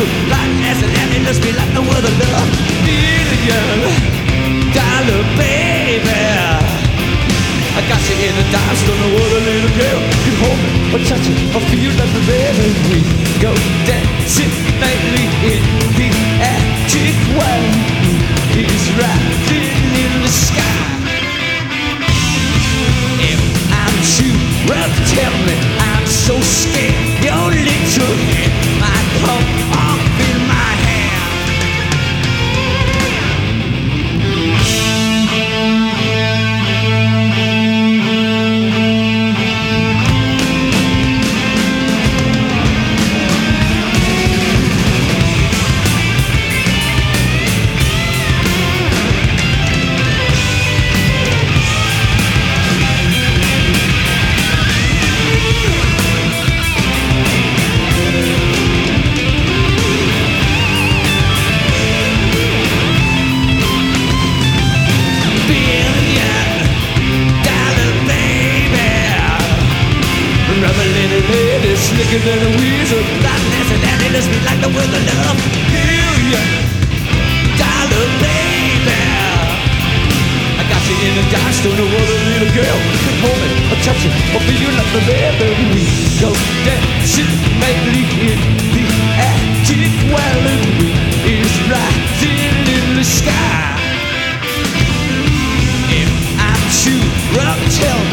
lightness and happiness be like no other love. $1,000,000 baby, I got you in a dance, don't know what a little girl can hold me or touch it or feel like the baby. We go dancing nightly in the attic while he's riding in the sky. If I'm too rough, tell me I'm so scared. Your little head might come off in my hand. Slicker than a weasel, lightness and happiness be like the word of love. $1,000,000 baby, I got you in a dance, don't know what a little girl can hold me or touch it or feel like the baby. We go dancing nightly in the attic while the wind is rising in the sky. If I'm too rough, tell me